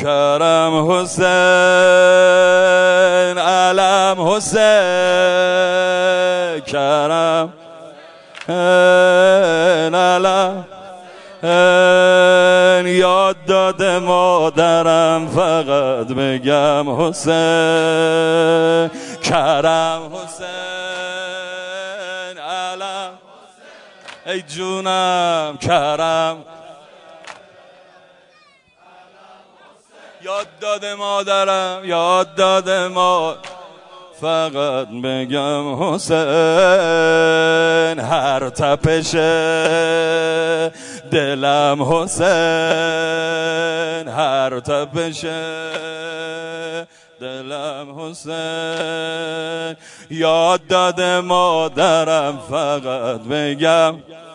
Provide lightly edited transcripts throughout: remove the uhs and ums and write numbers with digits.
کرم حسین علم حسین کرم علم یاد داده مادرم فقط بگم حسین کرم حسین علم ای جونم کرم یاد داده مادرم یاد داده فقط بگم حسین هر تپش دلم حسین هر تپش دلم حسین یاد داده مادرم فقط بگم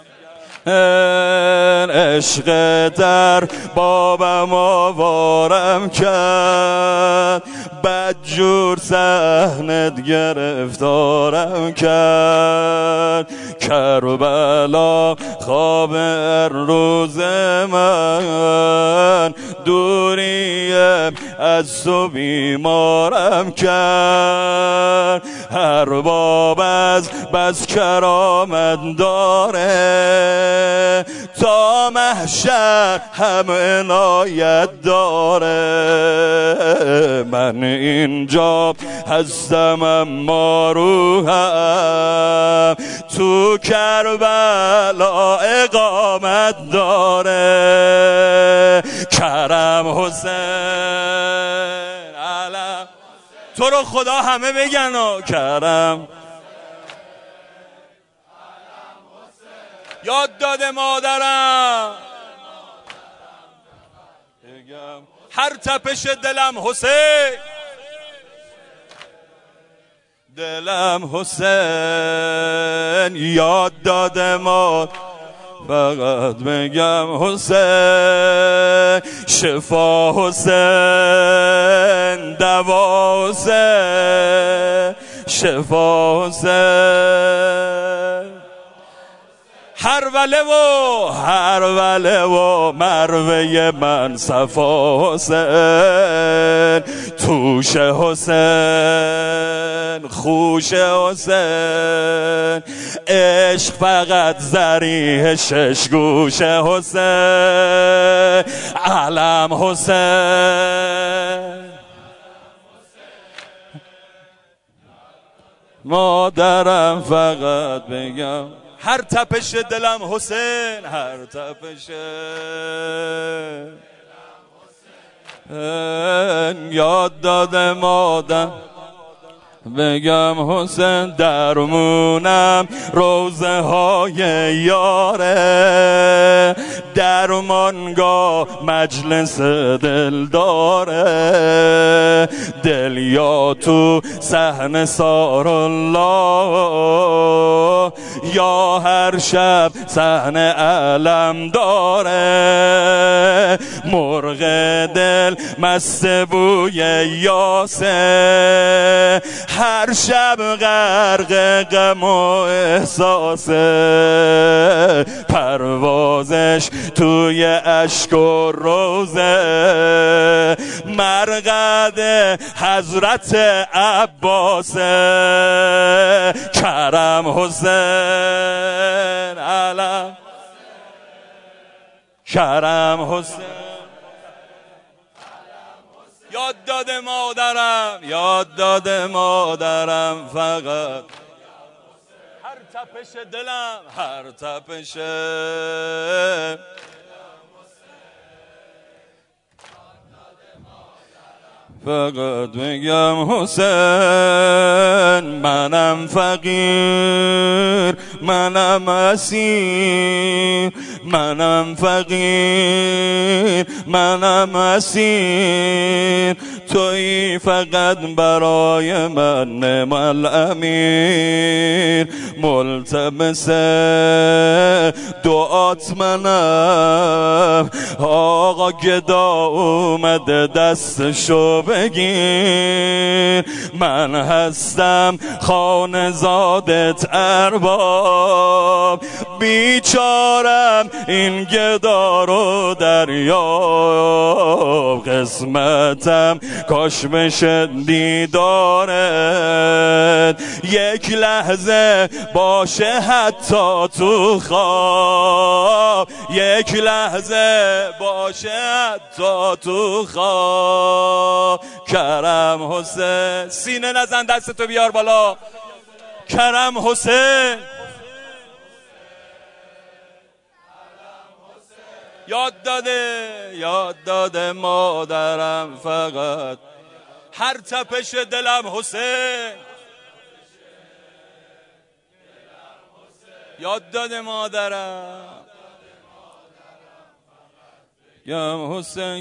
عشق در بابم آوارم کرد بدجور صحنت گرفتارم کرد کربلا خواب روز من دوریم از تو بیمارم کرد هر باب از بس کرامت داره تا محشر هم عنایت داره من اینجا هستم اما روحم تو کربلا اقامت داره کرم حسین علم تو رو خدا همه بگن کرم یاد داده مادرم هر تپش دلم حسین دلم حسین یاد داده مادرم فقط بگم حسین شفا حسین دوا حسین شفا حسین هر وله و مروه من صفا حسین توش حسین خوش حسین عشق فقط ذریح شش گوش حسین علم حسین مادرم فقط بگم هر تپش دلم حسین هر تپش یاد داده مادرم بگم حسین درمونم روزه های یاره درمانگاه مجلس دل داره دل یا تو صحن سار الله یا هر شب صحن علم داره مرغ دل مست بوی یاسه هر شب غرق غم و احساسه پروازش توی اشک و روزه مرقد حضرت عباسه کرم حسین علم کرم حسین یاد داده مادرم یاد داده مادرم فقط هر تپش دلم هر تپش فقط بگم حسین منم فقیر منم اسیر منم فقیر منم اسیر تویی فقط برای من نعم الامیر ملتمس دعات منم آقا گدا اومده دستشو بگیر من هستم خانزادت ارباب بیچارم این گدا رو دریاب قسمتم کاش بشه دیدارت، یک لحظه باشه حتی تو خواب، یک لحظه باشه حتی تو خواب. کرم حسین، سینه نزن، دستتو بیار بالا. کرم حسین، یاد داده مادرم فقط هر تپش دلم حسین. یاد داده مادرم یم حسین.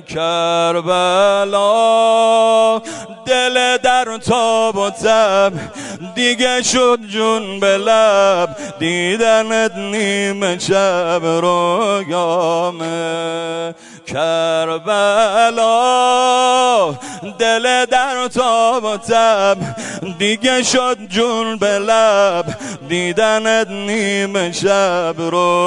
کربلا دل در تاب و تب، دیگه شد جون به لب، دیدنت نیمه شب رویامه. کربلا دل در تاب و تب، دیگه شد جون به لب، دیدنت نیمه شب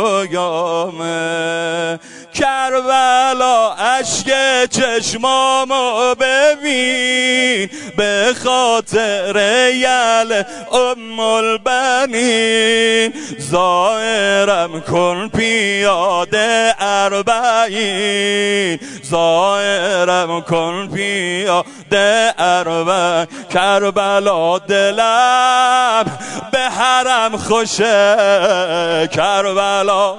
رویامه. کربلا اشک چشمامو ببین، به خاطر یل ام البنین، ظاهرم کن پیاده اربعین، ظاهرم کن پیاده اربعین. کربلا دلم به حرم خوشه، کربلا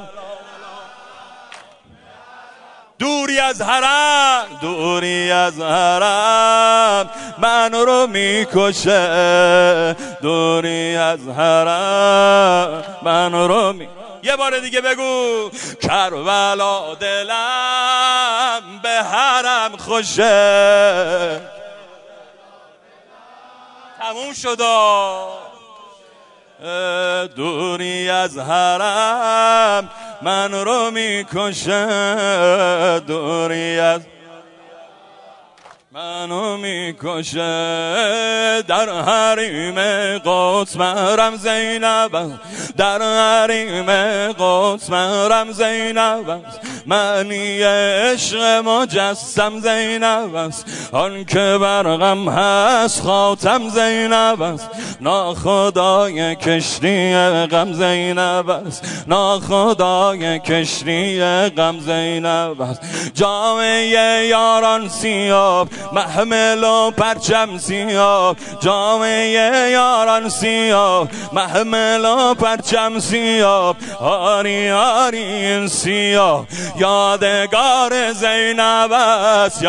دوری از حرم، دوری از حرم من رو میکشه، دوری از حرم من رو یه بار دیگه بگو. کربلا دلم به حرم خوشه. تموم شدا. دوری از حرم من رو میکشه، دوری از منو میکشه. در حریم قدس محرم زینب، در حریم قدس محرم زینب، معنی عشق مجسم زینب است، آن که برغم هست خاتم زینب است، ناخدای کشتی غم زینب است، ناخدای کشتی غم زینب است. جامعه یاران سیاه، محمل و پرچم سیاه، جامعه یاران سیاه، محمل و پرچم سیاه، آری آری این سیاه یادگار زینب است،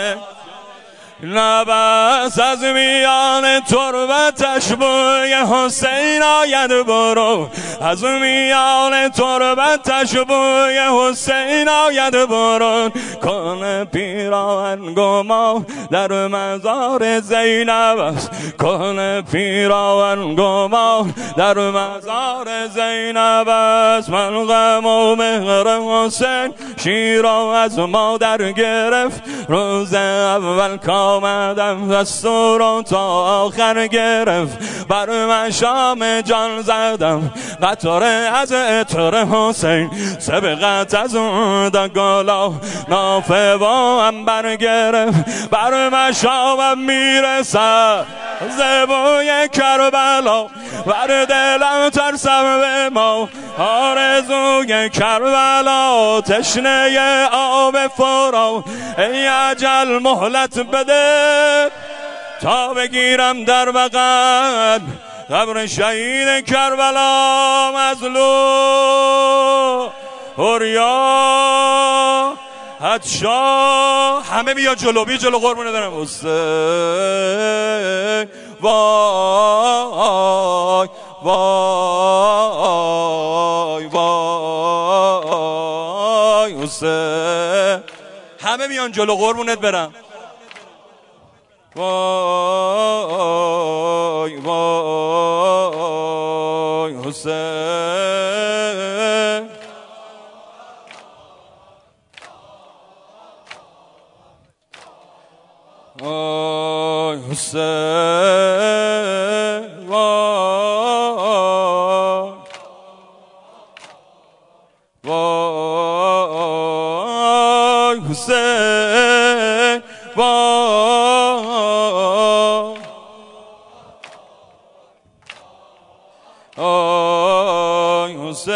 نبس از میان تربتش بوی حسین آید برو، از میان تربتش بوی حسین آید برو. کن پیراهن گما در مزار زینب است، کن پیراهن گما در مزار زینب است. من غم و مهر حسین شیرا از مادر گرفت، روز اول آمدم دستور رو تا آخر گرفت، بر مشام جان زدم قطره از عطر حسین، سبقت از اون دگالا نافه با هم برگرفت، بر مشامم میرسد زبوی کربلا، بر دلم ترسم به ما آرزوی کربلا، تشنه آب فرا ای اجل مهلت بده تا بگیرم در بغل قبر شهید کربلا مظلوم اوریا حدشا. همه بیا جلو، بیا جلو قربونه دارم. حسین وای وای وای حسین، همه بیان جلو قربونت برم. وای وای حسین، وای حسین، وای وای حسین. آی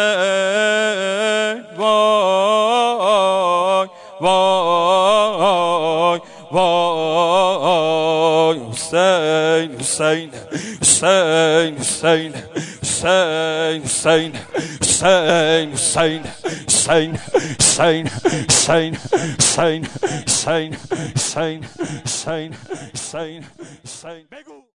حسین وای وای وای حسین حسین حسین حسین حسین حسین حسین حسین حسین حسین حسین حسین حسین حسین حسین حسین حسین بگو